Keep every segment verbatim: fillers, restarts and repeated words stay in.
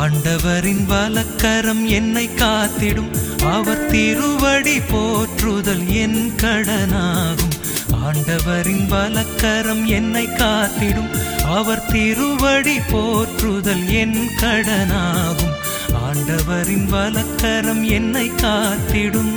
ஆண்டவரின் வலக்கரம் என்னை காத்திடும், அவர் திருவடி போற்றுதல் என் கடனாகும். ஆண்டவரின் வலக்கரம் என்னை காத்திடும், அவர் திருவடி போற்றுதல் என் கடனாகும். ஆண்டவரின் வலக்கரம் என்னை காத்திடும்.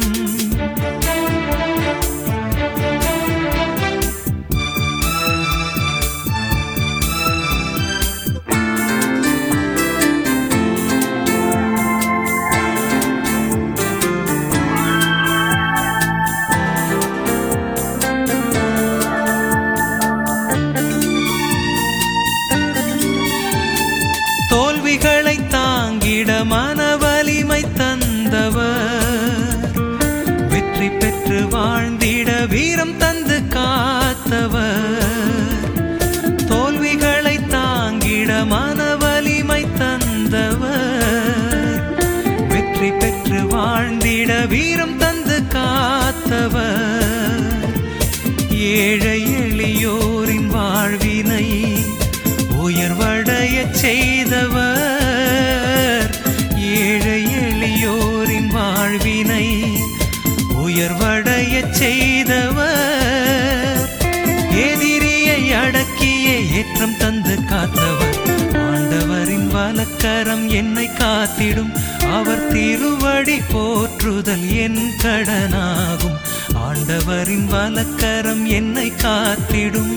தோல்விகளை தாங்கிட மனவலிமை தந்தவர், வெற்றி பெற்று வாழ்ந்திட வீரம் தந்து காத்தவர். தோல்விகளை தாங்கிட மனவலிமை தந்தவர், வெற்றி பெற்று வாழ்ந்திட வீரம் தந்து காத்தவர். ஏழை எளியோரின் வாழ்வினை உயர்வடைய செய்தவர், ஏழை எளியோரின் வாழ்வினை உயர்வடைய செய்தவர். எதிரியை அடக்கிய ஏற்றம் தந்து காத்தவர். ஆண்டவரின் வலக்கரம் என்னை காத்திடும், அவர் திருவடி போற்றுதல் என் கடனாகும். ஆண்டவரின் வலக்கரம் என்னை காத்திடும்.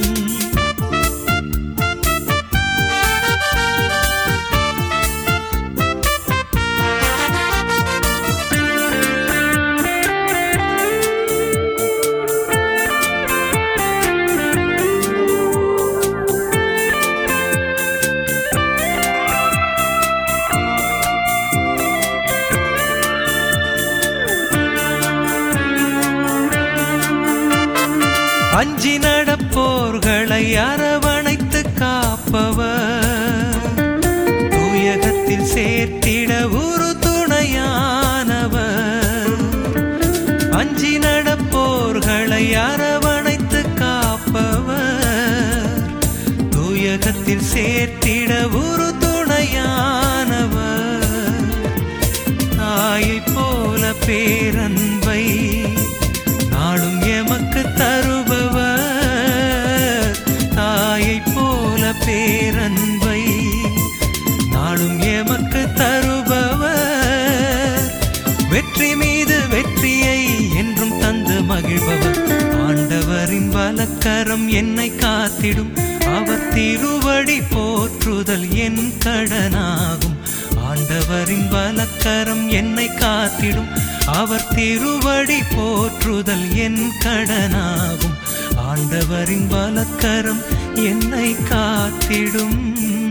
அஞ்சி நடப்போர்களை அரவணைத்து காப்பவர், தூயகத்தில் சேர்த்திட ஒரு துணையானவர். அஞ்சி நடப்போர்களை அரவணைத்து காப்பவர், தூயகத்தில் சேர்த்திட ஒரு துணையானவர். தாயை போல பேரன்பை நாளும் எமக்கு தருபவர், தாயை போல பேரன்பை நாளும் எமக்கு தருபவர். வெற்றி மீது வெற்றியை என்றும் தந்து மகிழ்பவர். ஆண்டவரின் வலக்கரம் என்னை காத்திடும், அவர் திருவடி போற்றுதல் என் கடனாகும். ஆண்டவரின் வலக்கரம் என்னை காத்திடும், அவர் திருவடி போற்றுதல் என் கடனாகும். ஆண்டவரின் வலக்கரம் என்னை காத்திடும்.